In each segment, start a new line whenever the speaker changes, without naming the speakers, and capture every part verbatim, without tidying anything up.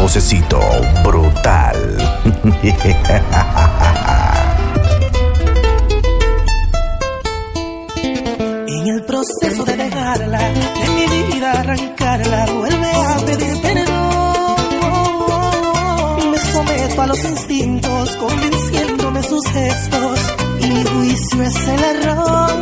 vocecito brutal.
En el proceso de dejarla, de mi vida arrancarla, vuelve a pedir perdón. Me someto a los instintos, convenciéndome sus gestos, y mi juicio es el error.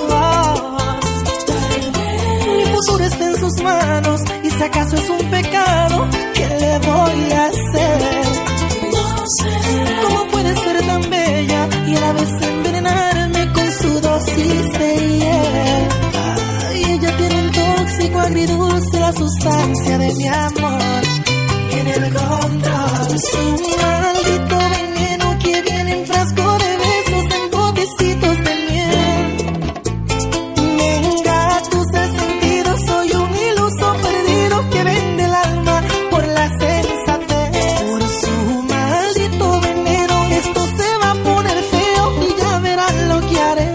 Mi futuro está en sus manos, y si acaso es un pecado, ¿qué le voy a hacer? No sé cómo puede ser tan bella y a la vez envenenarme con su dosis de hiel. Ay, ella tiene un tóxico agridulce, la sustancia de mi amor. Y en el control, su maldito veneno que viene en frasco de besos, en botecitos de miel. Me engatusca el sentido, soy un iluso perdido que vende el alma por la sensatez. Por su maldito veneno esto se va a poner feo y ya verán lo que haré.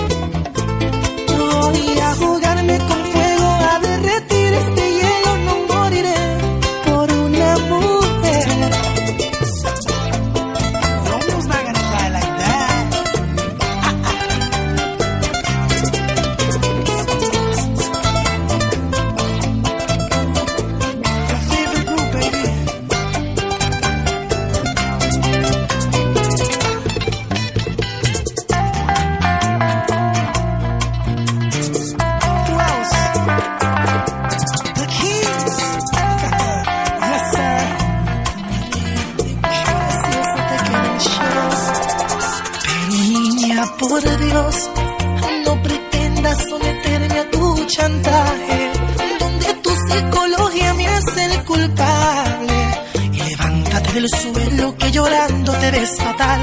Voy a jugarme con fuego, a derretir este hielo, no moriré por una mujer. Romeo's not gonna die like that. Your favorite group, baby. Who else? The Kings. Yes, sir. Pero niña, por Dios, no pretendas someterme a tu chantaje, donde tu psicología me hace el culpable. Y levántate del suelo que llorando te ves fatal.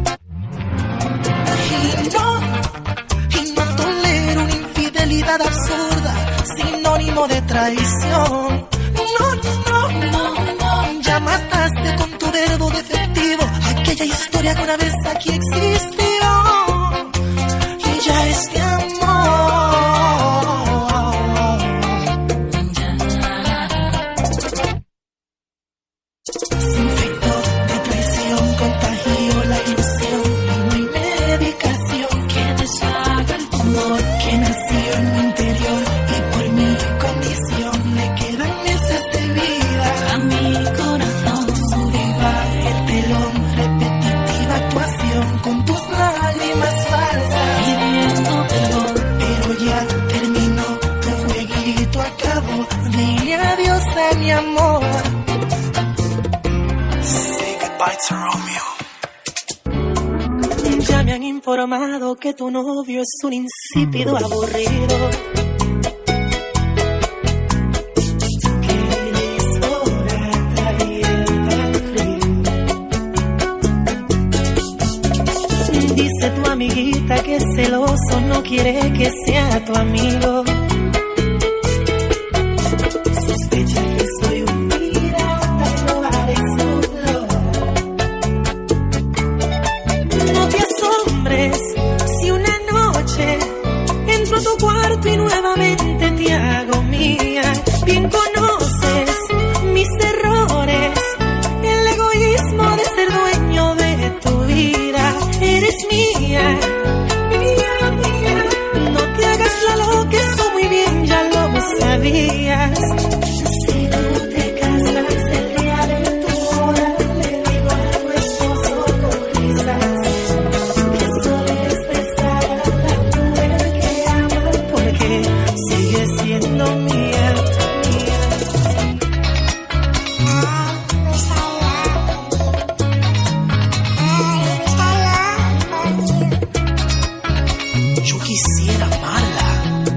Y no, y no tolero una infidelidad absurda, sinónimo de traición. No, no, no, no, ya mataste con tu dedo defectivo aquella historia que una vez aquí existió. Y ya este amor se infectó de traición, contagió la ilusión, y no hay medicación que deshaga el tumor que nació en mi interior. Y por mi condición le quedan meses de vida a mi corazón. Subirá el telón, repetitiva actuación con tus lágrimas falsas, pidiendo perdón. Pero ya terminó, tu jueguito acabó. Dile adiós a mi amor. Say goodbye to Romeo. Ya me han informado que tu novio es un insípido aburrido, que es hora calienta frío. Dice tu amiguita que es celoso, no quiere que sea tu amigo. Sospecha que soy un pirata y no va de solo. No te asombres si una noche entro a tu cuarto y nuevamente te hago mía. Bien conoces mis errores, el egoísmo de ser dueño de tu vida. Eres mía, mía, mía. No te hagas la loca, eso muy bien ya lo sabías. Si tú te casas el día de tu boda, le digo a tu esposo con risas que solo es pesada la mujer que ama, porque sigue siendo mía, mía. Yo quisiera amarla.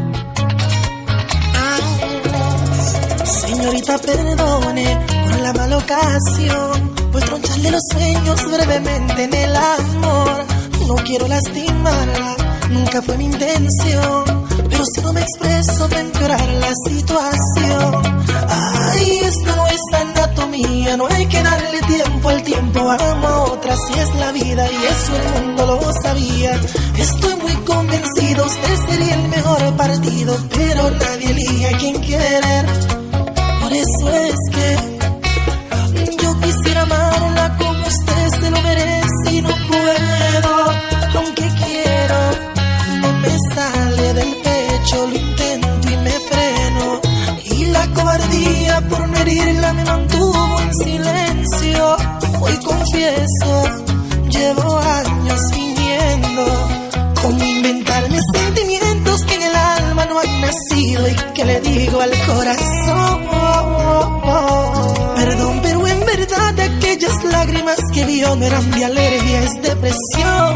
Señorita, perdone por la mala ocasión, por troncharle los sueños brevemente en el amor. No quiero lastimarla, nunca fue mi intención, pero si no me expreso va a empeorar la situación. Ay, esto no es anatomía, no hay que darle tiempo al tiempo. Amo a otra, si es la vida, y eso el mundo lo sabía. Estoy muy convencido, usted sería el mejor partido, pero nadie elige a quien querer. Por eso es que quisiera amarla como usted se lo merece y no puedo. Aunque quiero, no me sale del pecho, lo intento y me freno. Y la cobardía por no herirla me mantuvo en silencio. Hoy confieso, llevo años fingiendo cómo inventarme sentimientos que en el alma no han nacido y que le digo al corazón. Perdón, pero en verdad aquellas lágrimas que vio no eran de alergia, es depresión.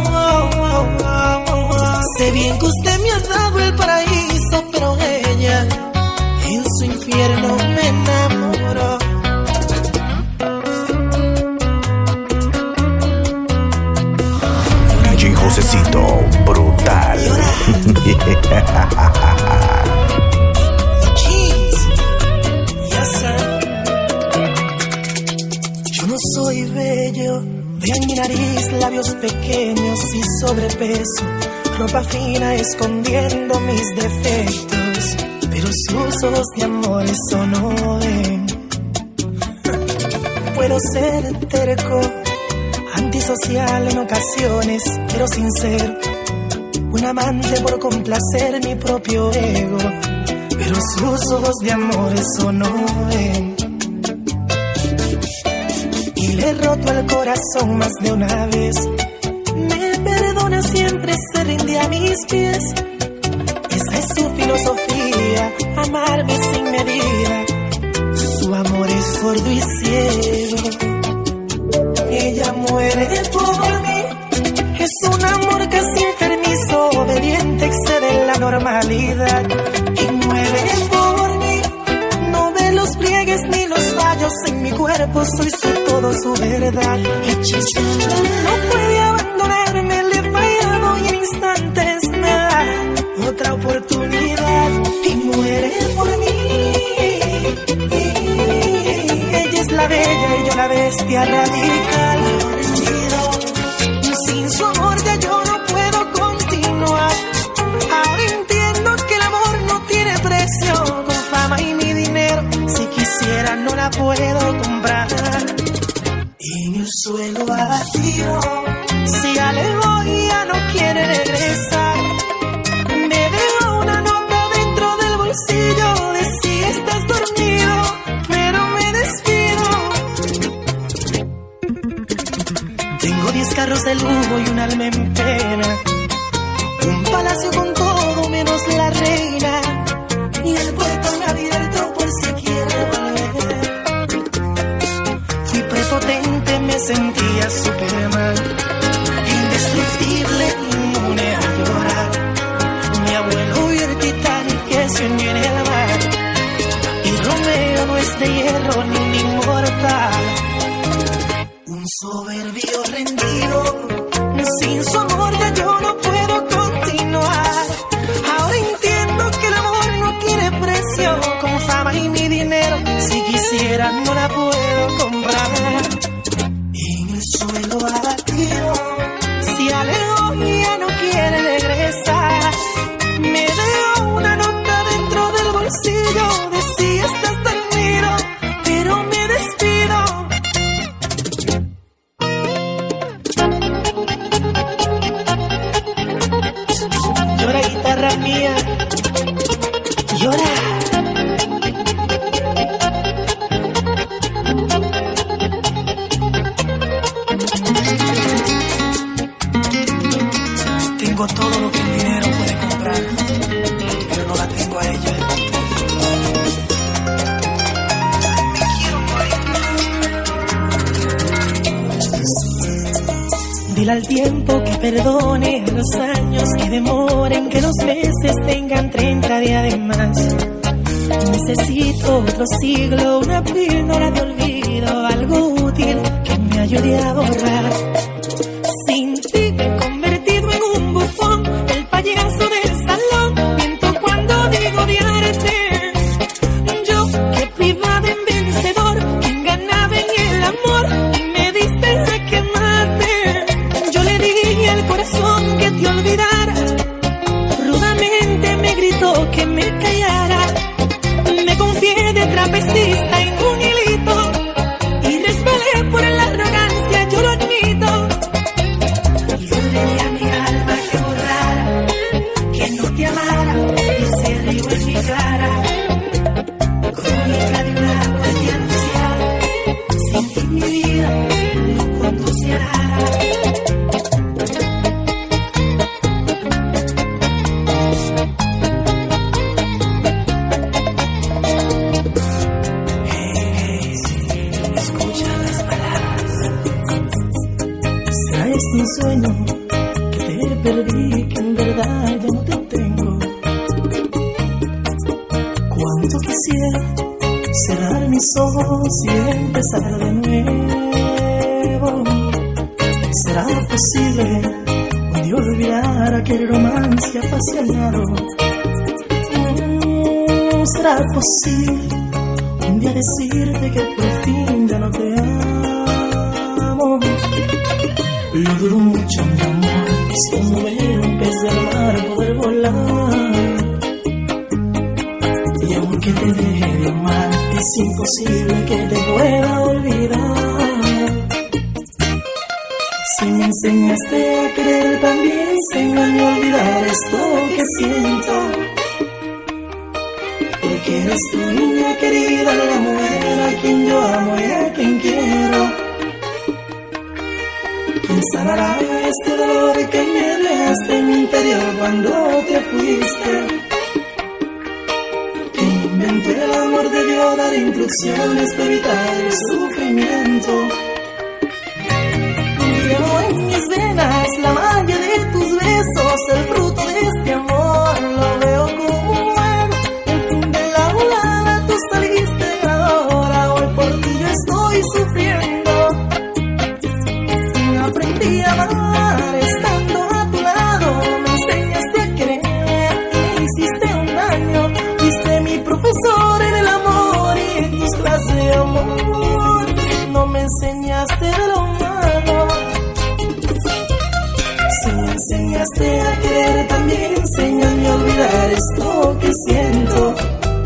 Sé bien que usted me ha dado el paraíso, pero ella en su infierno me enamoró.
Josecito brutal.
Yo no soy bello, vean mi nariz, labios pequeños y sobrepeso, ropa fina escondiendo mis defectos, pero sus ojos de amor eso no ven. Puedo ser terco, antisocial en ocasiones, pero sincero, un amante por complacer mi propio ego, pero sus ojos de amor eso no ven. Y le he roto el corazón más de una vez, me perdona siempre, se rinde a mis pies. Esa es su filosofía, amarme sin medida, su amor es sordo y ciego. Ella muere por mí, es un amor casi enfermizo, obediente, excede la normalidad. Y muere por mí, no ve los pliegues ni los fallos en mi cuerpo, soy su todo, su verdad. Hechizada, no puede abandonarme, le he fallado y en instantes me da otra oportunidad. Y muere por mí, ella es la bella y yo la bestia radical. Sin su amor ya yo no puedo continuar. Ahora entiendo que el amor no tiene precio. Con fama y mi dinero, si quisiera no la puedo comprar. Y en el suelo vacío, si ya le voy ya no quiere regresar. Me dejó una nota dentro del bolsillo de si estás dormido, pero me despido. Tengo diez carros de lujo y un alma en pena, un palacio con todo menos la reina, y el portón abierto por si quiere volver. Fui prepotente, me sentía Superman, indestructible, inmune a llorar. Mi abuelo vio el Titanic que se hundió en el mar, y Romeo no es de hierro ni un inmortal. Un soberbio rendido, sin su amor ya yo no puedo continuar. Ahora entiendo que el amor no tiene precio. Con fama y mi dinero, si quisiera no la puedo comprar. En el suelo abatido, si alejó y ya no quiere regresar. Me dejó una nota dentro del bolsillo de si estás dormido, pero me despido. Llora, guitarra mía, llora. Tengo todo lo que el dinero puede comprar, pero no la tengo a ella. Dile al tiempo que perdone, a los años que demoren, que los meses tengan treinta días de más. Necesito otro siglo, una píldora de olvido, algo útil que me ayude a borrar. Sin ti me he convertido en un bufón, el payaso del salón. Miento cuando digo odiarte. Yo que privada en vencedor, quien ganaba en el amor, y me diste a quemarte. Yo le dije al corazón que te olvidara, rudamente me gritó que me callara. Me confié de trapecista en un hilito y resbalé es un sueño que te perdí, que en verdad ya no te tengo. Cuánto quisiera cerrar mis ojos y empezar de nuevo. ¿Será posible un día olvidar aquel romance apasionado? Mm, ¿Será posible un día decirte que por fin ya no te amo? Lo dudo mucho, mi amor, es como ver un pez del mar poder volar. Y aunque te deje de amar, es imposible que te pueda olvidar. Si me enseñaste a querer, también enséñame a olvidar esto que siento. Porque eres tu niña querida, la mujer a quien yo amo y a quien quiero. ¿Quién sanará este dolor que me dejaste en mi interior cuando te fuiste? ¿Quién inventó el amor debió dar instrucciones para evitar el sufrimiento? Llevo en mis venas la magia de tus besos, el fruto de este amor lo veo como un juego. El fin de la volada, tú saliste ganadora, hoy por ti yo estoy sufriendo. Aprendí a amar estando a tu lado, me enseñaste a querer y me hiciste un daño. Fuiste mi profesor en el amor y en tus clases de amor no me enseñaste de lo malo. Si me enseñaste a querer, también enséñame a olvidar esto que siento.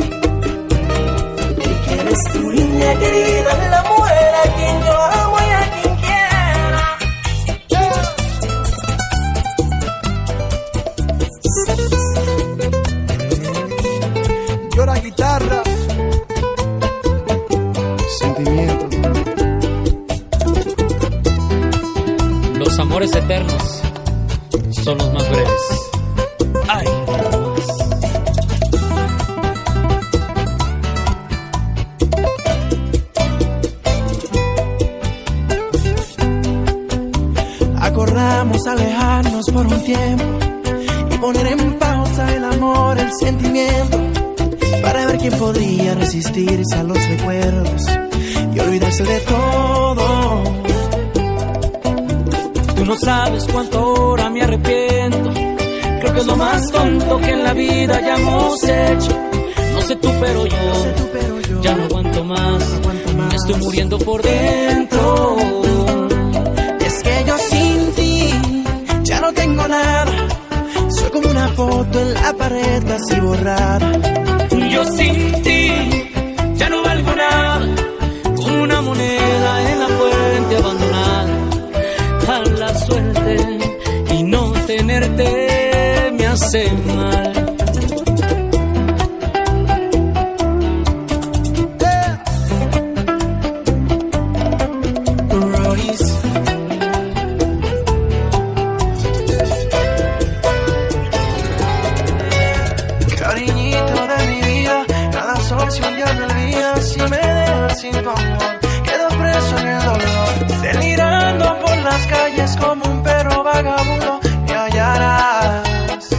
Y que eres tu niña querida, la mujer a quien yo amo y a quien quiera.
Llora guitarra, sentimiento.
Los amores eternos son los más breves. Ay,
acordamos alejarnos por un tiempo y poner en pausa el amor, el sentimiento, para ver quién podría resistirse a los recuerdos y olvidarse de todo.
tú no sabes cuánto ahora me arrepiento. Creo que es lo más tonto que en la vida hayamos hecho. No sé tú, pero yo,
No sé tú, pero yo
ya no aguanto más.
no aguanto más.
Me estoy muriendo por dentro.
Es que yo sin ti ya no tengo nada. Soy como una foto en la pared casi borrada.
Yo sin ti ya no valgo nada, como una moneda en la fuente abandonada. A la suerte y no tenerte me hace mal.
Cariñito de mi vida, cada sol si un día me olvida, si me dejas sin tu amor, quedo preso en el dolor, delirando por las calles como un perro vagabundo, me hallarás.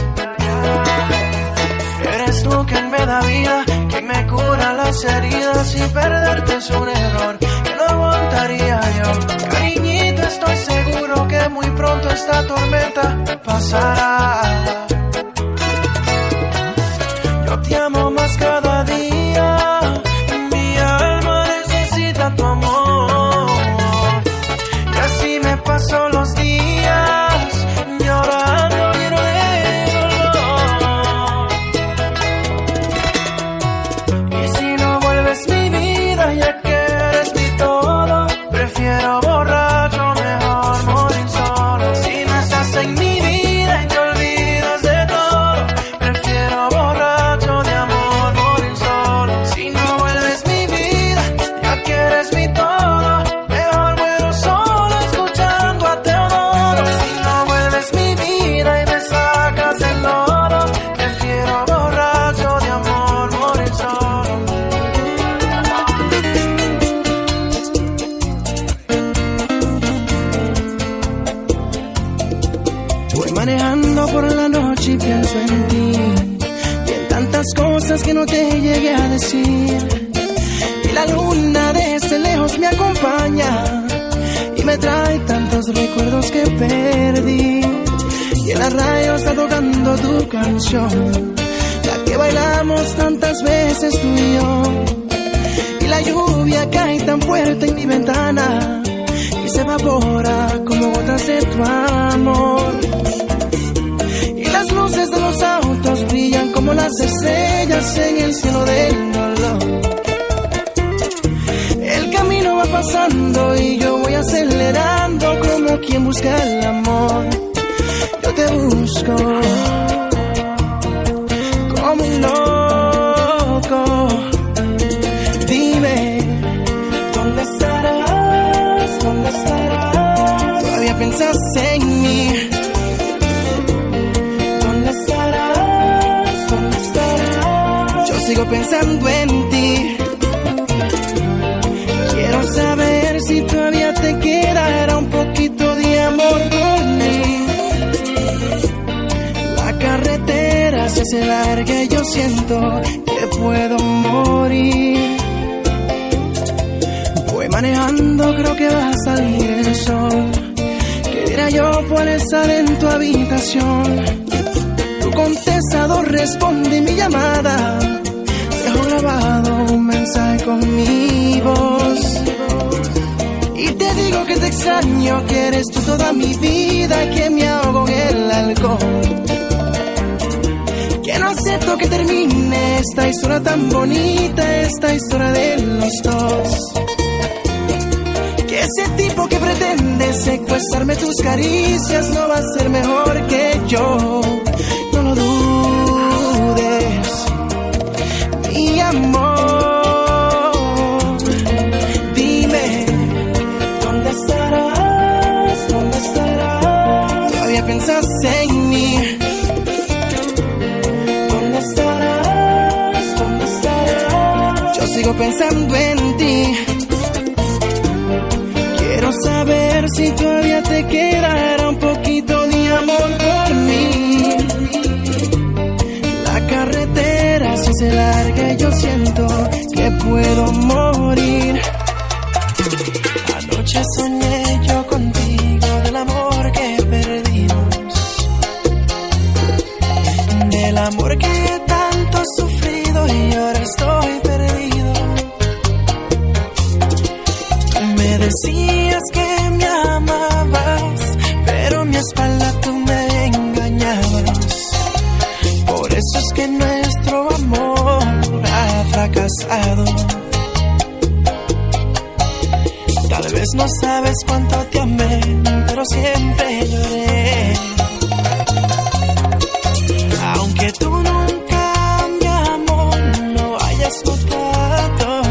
Eres tú quien me da vida, quien me cura las heridas, y perderte es un error que no aguantaría yo. Cariñito, estoy seguro que muy pronto esta tormenta pasará. Yo te amo más cada día, mi alma necesita tu amor. Y así me paso los días, llorando lleno de dolor. Y si no vuelves mi vida, ya que eres mi todo, prefiero borracho, mejor morir solo. Si no estás en mi vida y te olvidas manejando por la noche y pienso en ti, y en tantas cosas que no te llegué a decir. Y la luna desde lejos me acompaña y me trae tantos recuerdos que perdí. Y en la radio está tocando tu canción, la que bailamos tantas veces tú y yo. Y la lluvia cae tan fuerte en mi ventana y se evapora como gotas de tu amor. Y las luces de los autos brillan como las estrellas en el cielo del dolor. El camino va pasando y yo voy acelerando como quien busca el amor. Yo te busco como un loco. Dime, ¿dónde estarás? ¿Dónde estarás? Todavía piensas en mí. ¿Dónde estarás? ¿Dónde estarás? Yo sigo pensando en ti. Quiero saber si todavía te quedará un poquito de amor por mí. La carretera se hace larga y yo siento que puedo morir. Voy manejando, creo que va a salir el sol. ¿Qué diré yo por estar en tu habitación? Tu contestador responde mi llamada. Dejo grabado un mensaje con mi voz. Y te digo que te extraño, que eres tú toda mi vida, que me ahogo en el alcohol. Que no acepto que termine esta historia tan bonita, esta historia de los dos. Que ese tipo que pretende secuestrarme tus caricias no va a ser mejor que yo. No lo dudes, mi amor. Dime, ¿dónde estarás? ¿Dónde estarás? Todavía piensas en mí. ¿Dónde estarás? ¿Dónde estarás? Yo sigo pensando en ti. Quiero saber si todavía te quedará un poquito de amor por mí. La carretera se hace larga y yo siento que puedo morir. Anoche soñé yo contigo del amor que perdimos, del amor que tanto he sufrido y ahora estoy perdido. Me decías que me amabas, pero a mi espalda tú me engañabas. Por eso es que nuestro amor ha fracasado. Tal vez no sabes cuánto te amé, pero siempre lloré. Aunque tú nunca, mi amor, lo hayas notado,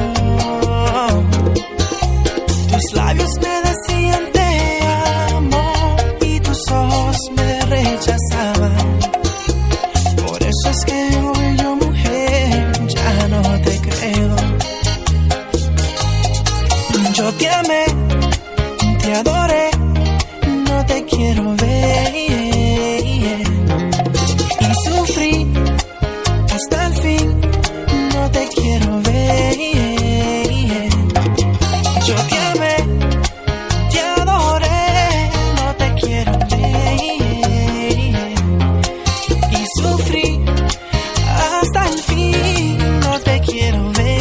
tus labios me decían te amo y tus ojos me rechazaban. Por eso es que hoy yo, mujer, ya no te creo. Yo te amé, te adoré, no te quiero ver. Y sufrí hasta el fin, no te quiero ver. Yo te amé, te adoré, no te quiero ver. Y sufrí hasta el fin, no te quiero ver.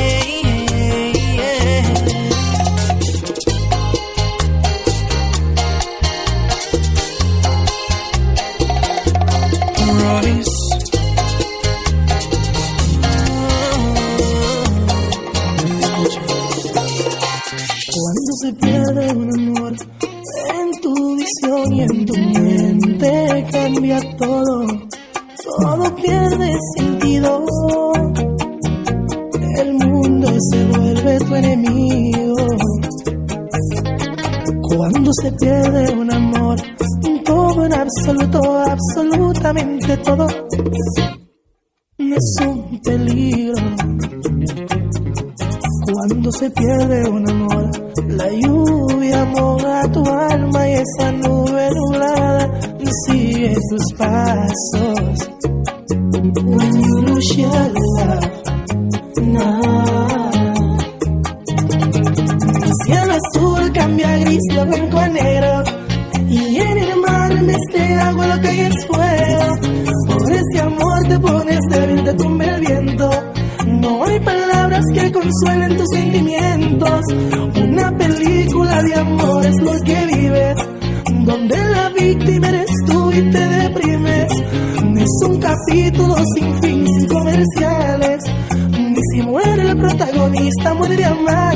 Cuando se pierde un amor en tu visión y en tu mente cambia todo, todo pierde sentido. El mundo se vuelve tu enemigo. Cuando se pierde un amor, todo en absoluto, absolutamente todo es un peligro. Cuando se pierde un amor, la lluvia moja tu alma y esa nube nublada sigue sus pasos. When you lose your love, no. El cielo azul cambia a gris, de blanco a negro, y en el mar en vez de agua lo que hay es fuego. Por ese amor te pones débil, te tumba el viento. No hay palabras que consuelen tus sentimientos. Una película de amor es lo que vives, donde la víctima eres tú y te deprimes. Es un capítulo sin fin, sin comerciales. Ni si muere el protagonista, muere de amar.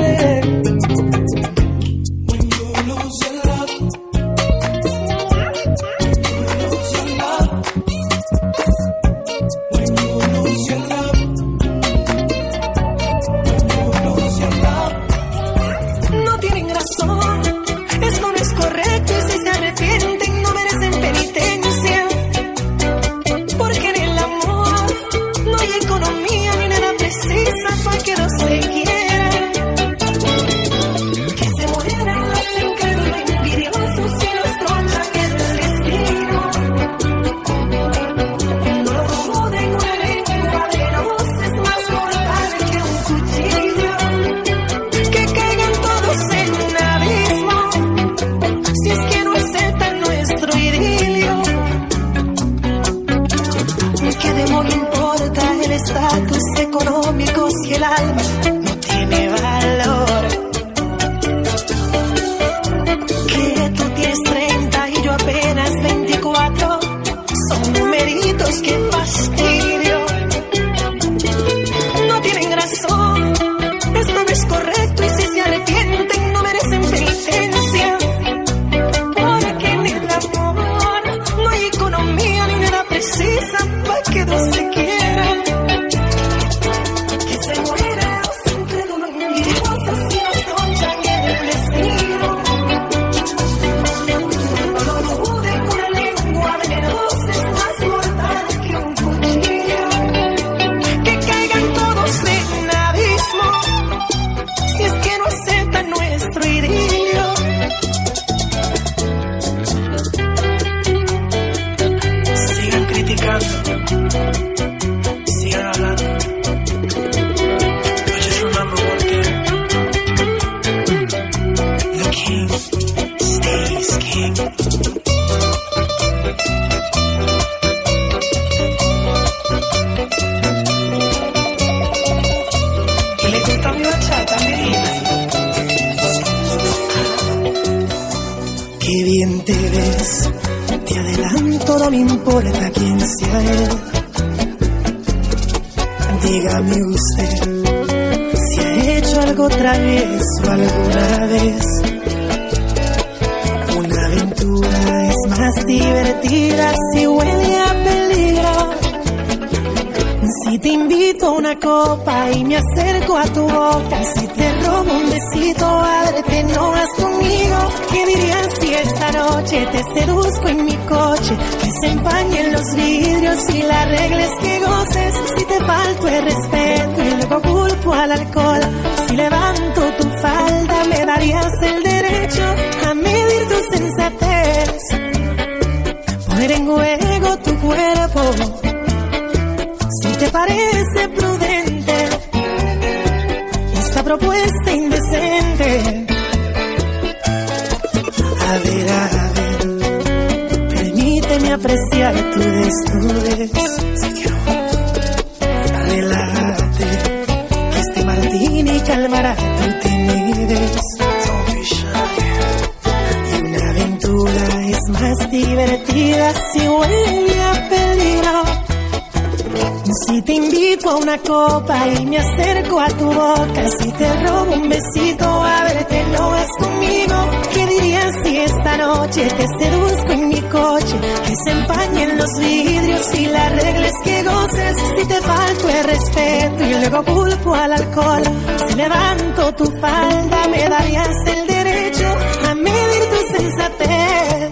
Y me acerco a tu boca, si te robo un besito, a verte no es conmigo. ¿Qué dirías si esta noche te seduzco en mi coche? Que se empañen los vidrios y la regla es que goces. Si te falto el respeto y luego culpo al alcohol, si levanto tu falda me darías el derecho a medir tu sensatez,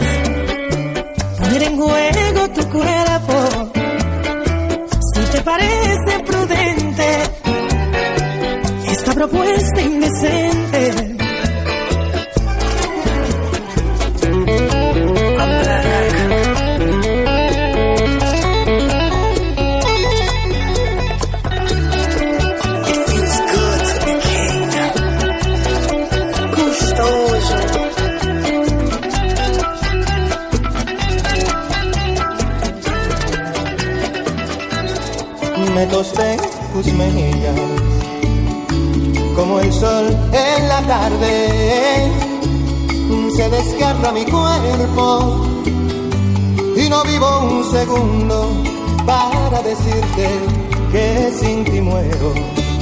poner en juego tu cuerpo. Si te parece prudente esta propuesta indecente,
me tosté tus mejillas, como el sol en la tarde, se desgarra mi cuerpo y no vivo un segundo para decirte que sin ti muero.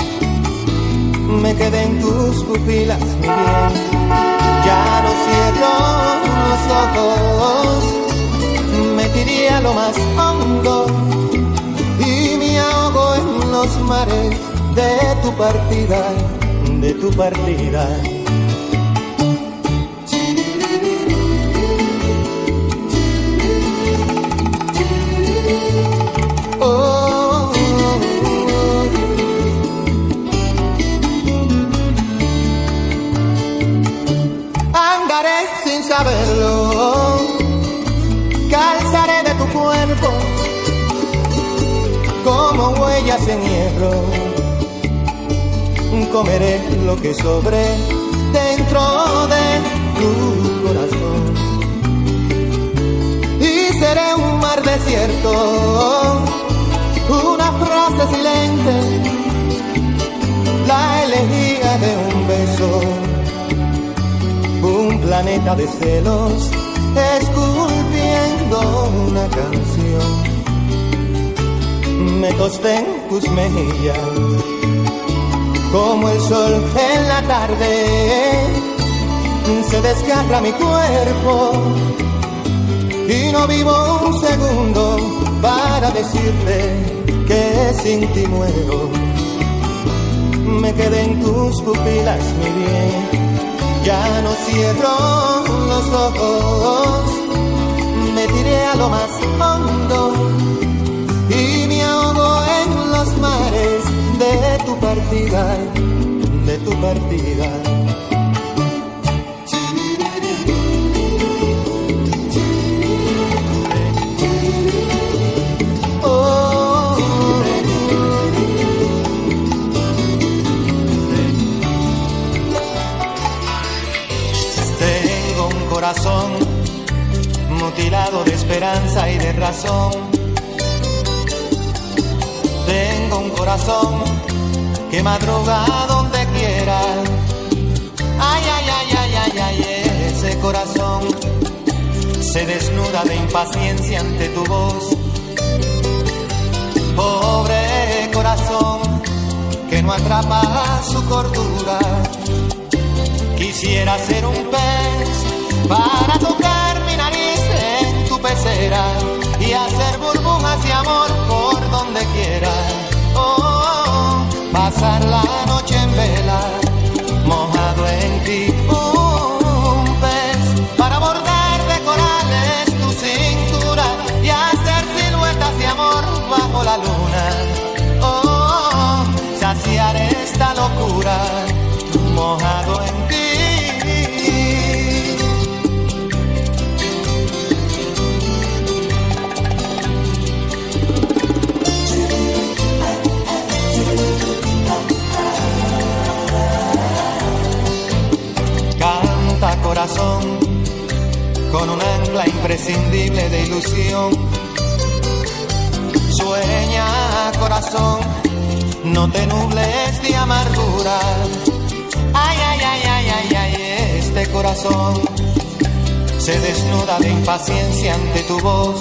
Me quedé en tus pupilas, mi bien, ya no cierro los ojos, me tiré a lo más hondo y me ahogo en los mares de tu partida, de tu partida. Oh, andaré sin saberlo, calzaré de tu cuerpo como huellas en hierro, comeré lo que sobre dentro de tu corazón y seré un mar desierto, una frase silente, la elegía de un beso, un planeta de celos esculpiendo una canción. Me tosté en tus mejillas, como el sol en la tarde, se desgarra mi cuerpo y no vivo un segundo para decirte que sin ti muero. Me quedé en tus pupilas, mi bien, ya no cierro los ojos, me tiré a lo más hondo y me ahogo en los mares de tu partida, de tu partida. Oh, tengo un corazón mutilado de esperanza y de razón. Tengo un corazón que madruga donde quiera. Ay, ay, ay, ay, ay, ay, ese corazón se desnuda de impaciencia ante tu voz. Pobre corazón que no atrapa su cordura. Quisiera ser un pez para tocar mi nariz en tu pecera y hacer burbujas de amor por donde quiera. Oh, pasar la noche en vela, mojado en ti. Un pez para bordar de corales tu cintura y hacer siluetas de amor bajo la luna. Oh, saciar esta locura, mojado en ti. Corazón, con un ancla imprescindible de ilusión. Sueña, corazón, no te nubles de amargura. Ay, ay, ay, ay, ay, ay, este corazón se desnuda de impaciencia ante tu voz.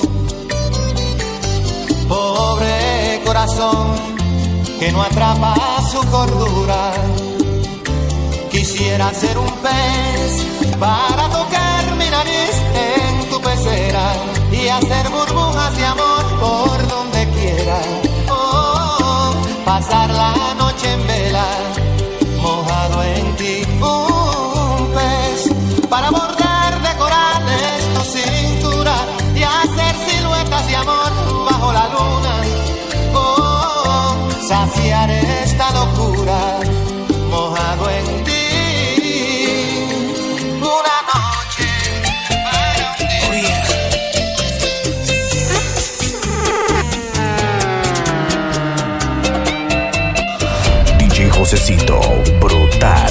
Pobre corazón que no atrapa su cordura. Quisiera ser un pez para tocar mi nariz en tu pecera y hacer burbujas de amor por donde quiera. Oh, pasar la noche en vela, mojado en ti. Un pez para bordar de corales tu cintura y hacer siluetas de amor bajo la luna. Oh, saciar esta locura, mojado en ti.
Josecito brutal.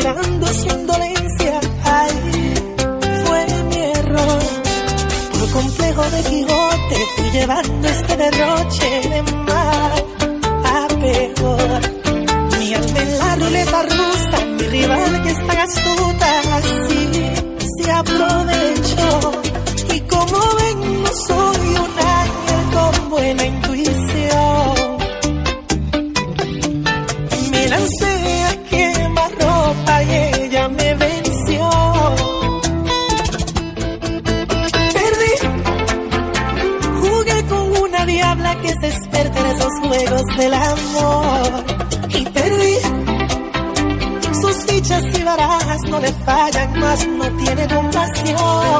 ignorando su indolencia. Ay, fue mi error. Por complejo de Quijote fui llevando este derroche de mal a peor. Mi alma en la ruleta rusa, mi rival que es tan astuta, así se aprovechó. Y como ven, no soy un ángel con buena intuición. Me lancé a quemar ropa y ella me venció. Perdí, jugué con una diabla que se experta en esos juegos del amor. Y perdí, sus fichas y barajas no le fallan, más no tiene compasión.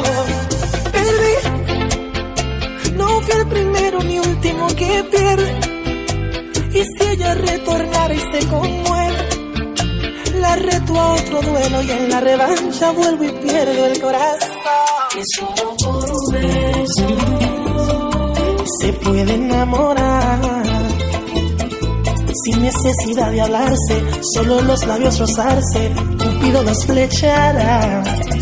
Perdí, no fui el primero ni último que pierde. Y si ella retornara y se conmueve, la reto a otro duelo y en la revancha vuelvo y pierdo el corazón.
Que solo por un beso
se puede enamorar sin necesidad de hablarse, solo los labios rozarse, Cupido los flechará.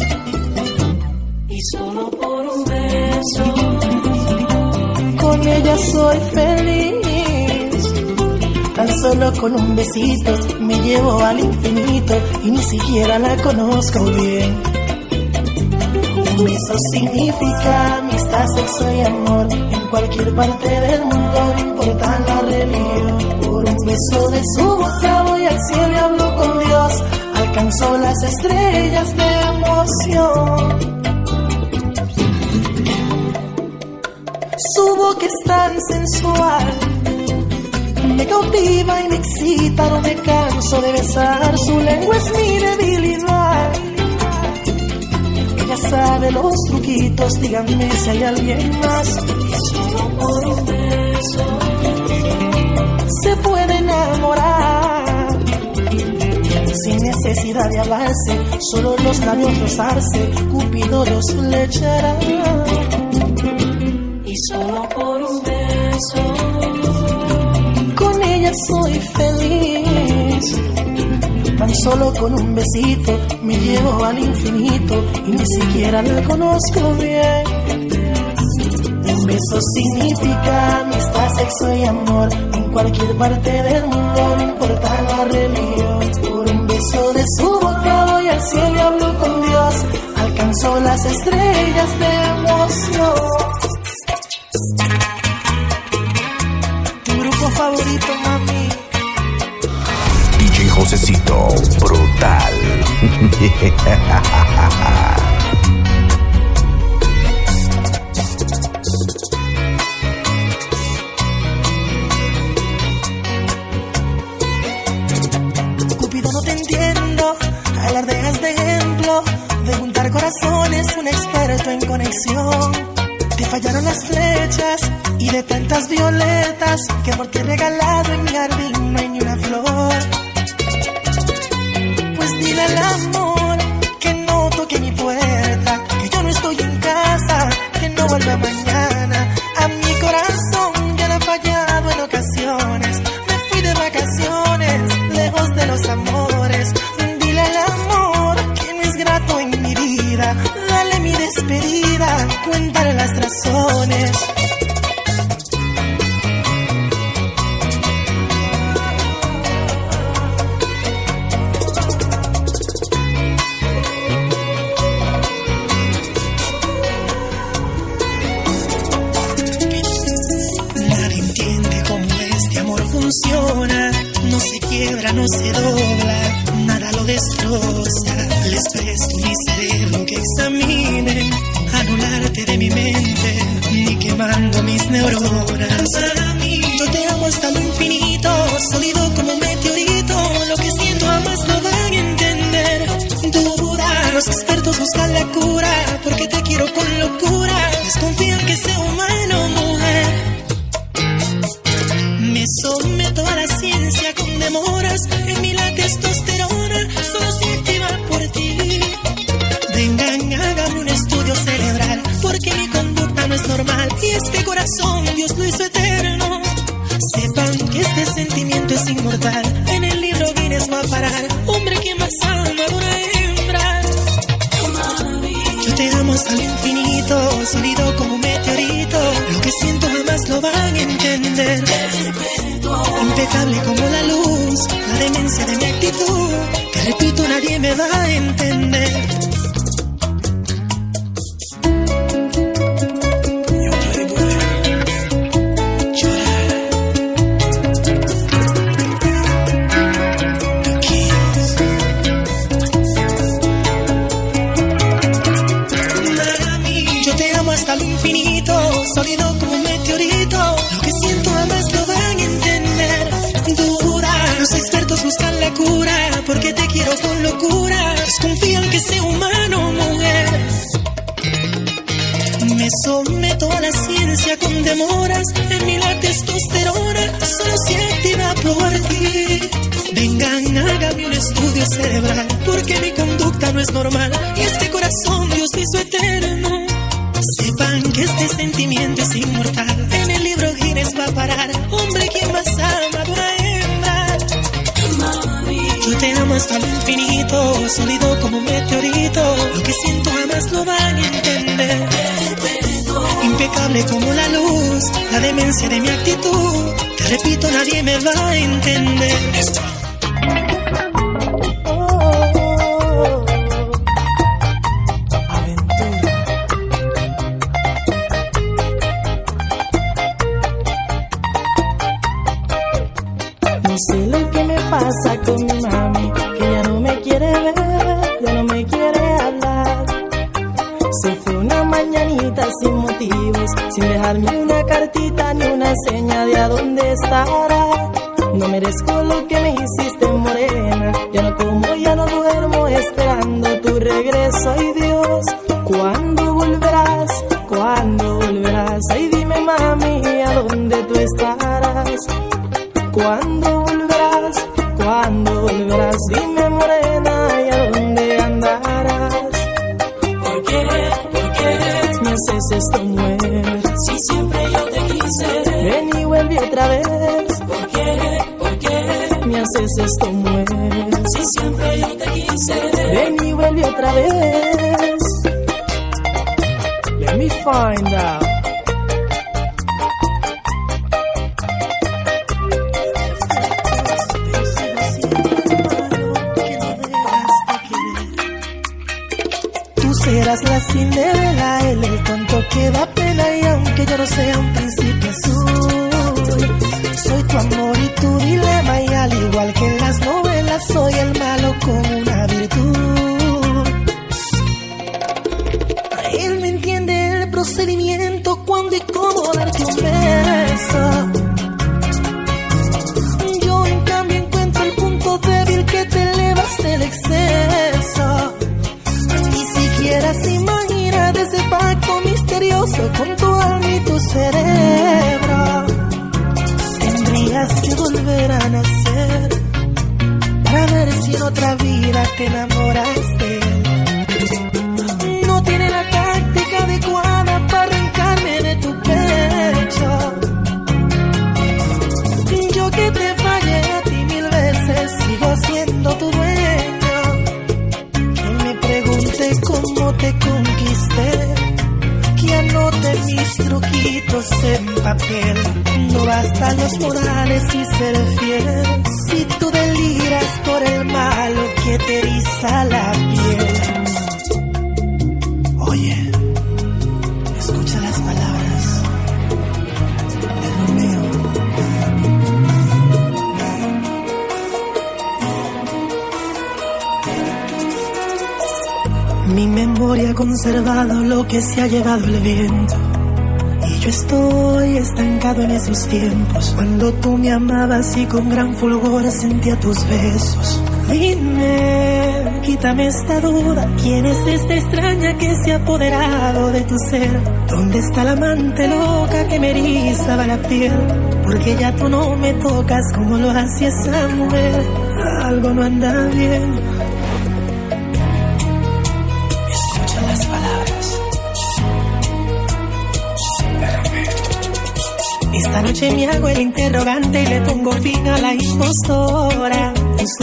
y solo por un beso
Con ella soy feliz, tan solo con un besito me llevo al infinito y ni siquiera la conozco bien. Un beso significa amistad, sexo y amor. En cualquier parte del mundo, no importa la religión. Por un beso de su boca voy al cielo y hablo con Dios. Alcanzó las estrellas de emoción. Su boca es tan sensual, me cautiva y me excita, no me canso de besar. Su lengua es mi debilidad. Ella sabe los truquitos, díganme si hay alguien más.
y solo por un beso
Se puede enamorar sin necesidad de hablarse, solo los labios rozarse, Cupido los flechará.
y solo por un beso
Con ella soy feliz, tan solo con un besito me llevo al infinito y ni siquiera la conozco bien. Un beso significa amistad, sexo y amor. En cualquier parte del mundo, no importa la religión. Por un beso de su boca voy al cielo y hablo con Dios. Alcanzó las estrellas de emoción. Tu grupo favorito, mami.
D J Josecito, brutal.
Cupido, no te entiendo, alardeas de ejemplo, de juntar corazones, un experto en conexión. Te fallaron las flechas y de tantas violetas que por ti he regalado en mi jardín no hay ni una flor. Pues dile al amor que no toque mi puerta, que yo no estoy en casa, que no vuelva mañana. A mi corazón ya le he fallado en ocasiones, me fui de vacaciones, lejos de los amores. Dile al amor que no es grato en mi vida, dale mi despedida, cuéntale las razones. Nadie entiende cómo este amor funciona, no se quiebra, no se dobla, nada lo destroza. Les presto mi cerebro que examinen, anularte de mi mente, ni quemando mis neuronas. Para mí, yo te amo hasta lo infinito, sólido como un meteorito. Lo que siento jamás lo van a entender. Duda, los expertos buscan la cura, porque te quiero con locura. Desconfían que sea humano, mujer. Me someto a la ciencia con demoras, en mí la testosterona solo se activa por ti. Vengan, háganme un estudio cerebral, porque mi conducta no es normal y este corazón Dios lo hizo eterno. Sepan que este sentimiento es inmortal, en el libro
libro Guinness va a parar. Hombre, ¿quién más ama de una hembra? Yo te amo hasta el infinito, sólido como un meteorito. Lo que siento jamás lo van a entender. Impecable como la luz, la demencia de mi actitud. Te repito, nadie me va a entender. Sólido como un meteorito, lo que siento jamás lo van a entender. Dura, los expertos buscan la cura, porque te quiero con locura. Desconfían que sea humano, mujer. Me someto a la ciencia con demoras. En mí la testosterona solo se activa por ti. Vengan, hágame un estudio cerebral, porque mi conducta no es normal. Y este corazón Dios hizo eterno. Sepan que este sentimiento es inmortal. En el libro Guinness va a parar. Hombre, ¿quién más ama de una hembra? Yo te amo hasta el infinito, sólido como un meteorito. Lo que siento jamás lo van a entender. Impecable como la luz, la demencia de mi actitud. Te repito, nadie me va a entender.
No sé lo que me pasa con mi mami, que ya no me quiere ver, ya no me quiere hablar. Se fue una mañanita sin motivos, sin dejarme una cartita ni una seña de a dónde estará. No merezco lo que me hiciste, morena. Ya no como, ya no duermo, esperando tu regreso. Ay Dios, ¿cuándo volverás? ¿Cuándo volverás? Ay dime mami, ¿a dónde tú estarás? ¿Cuándo volverás? ¿Cuándo volverás? Dime morena, ¿y a dónde andarás?
¿Por qué? ¿Por qué?
Me haces esto, mujer.
Si siempre yo te quise.
Ven y vuelve otra vez.
¿Por qué? ¿Por qué?
Me haces esto, mujer.
Si siempre yo te quise.
Ven y vuelve otra vez. Let me find out.
Serás la Cinderela, él el tonto que da pena. Y aunque yo no sea un príncipe azul, soy tu amor y tu dilema. Y al igual que en las novelas, soy el malo con una virtud. Él me entiende el procedimiento, cuándo y cómo darte un beso. Yo en cambio encuentro el punto débil, que te elevas del exceso. Quieras imaginar ese pacto misterioso con tu alma y tu cerebro. Tendrías que volver a nacer para ver si en otra vida te enamoras de él. No tiene la táctica adecuada para arrancarme de tu pecho. Yo que te fallé a ti mil veces, sigo siendo tu dueño. Cómo te conquisté, que anote mis truquitos en papel. No bastan los morales y ser fiel, si tú deliras por el malo que te eriza la piel. Oye, escucha las palabras de Romeo. Mi memoria ha conservado lo que se ha llevado el viento, y yo estoy estancado en esos tiempos, cuando tú me amabas y con gran fulgor sentía tus besos. Dime, quítame esta duda, ¿quién es esta extraña que se ha apoderado de tu ser? ¿Dónde está la amante loca que me erizaba la piel? Porque ya tú no me tocas como lo hacía esa mujer. Algo no anda bien. Las palabras. Esta noche me hago el interrogante y le pongo fin a la impostora. Tú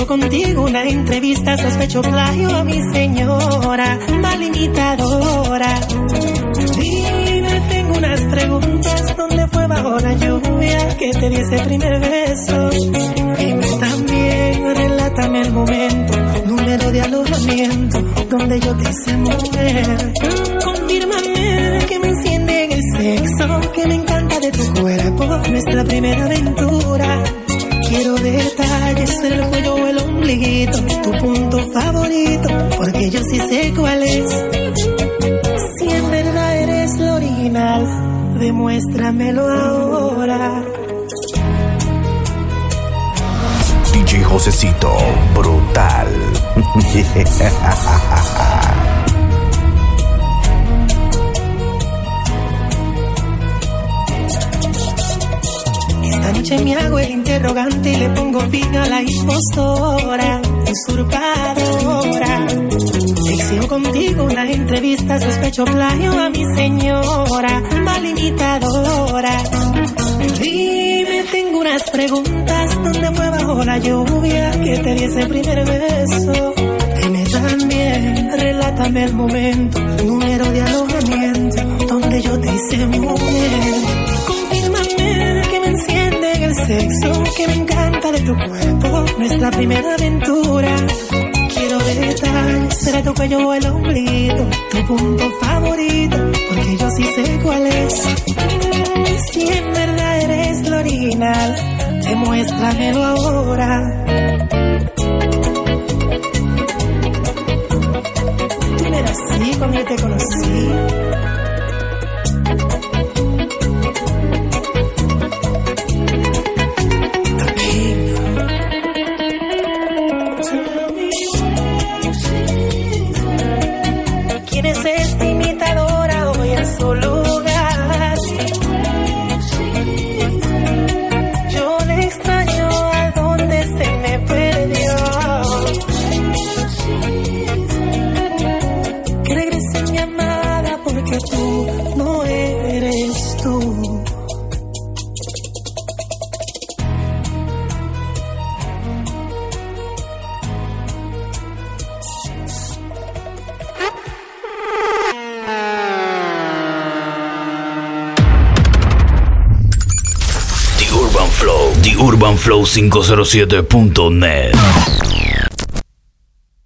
contigo una entrevista, sospecho plagio a mi señora, mal imitadora. Dime, tengo unas preguntas, ¿dónde fue bajo la lluvia que te di ese primer beso? Dime también, relátame el momento, número de alojamiento, donde yo te hice mujer. Confírmame que me enciende en el sexo, que me encanta de tu cuerpo, nuestra primera aventura. Quiero detalles del cuello o el ombliguito, tu punto favorito, porque yo sí sé cuál es. Si en verdad eres lo original, demuéstramelo ahora.
D J Josecito, brutal.
Esta noche me hago el interrogante y le pongo fin a la impostora, usurpadora. Exijo contigo una entrevista, sospecho plagio a mi señora, mal imitadora. Dime, tengo unas preguntas, ¿dónde fue bajo la lluvia que te di ese primer beso? Dime también, relátame el momento, número de alojamiento, donde yo te hice mujer. Confírmame que me enciende en el sexo, que me encanta de tu cuerpo, nuestra primera aventura. Quiero detalles, será tu cuello o el ombliguito, tu punto favorito, porque yo sí sé cuál es. Si en verdad eres lo original, demuéstramelo ahora. Tú no eras así cuando yo te conocí. ¿Quién es esta imitadora hoy en su lugar? Yo le extraño a donde se me perdió. Que regrese mi amada porque tú no eres tú.
The Urban Flow, The Urban Flow quinientos siete punto net.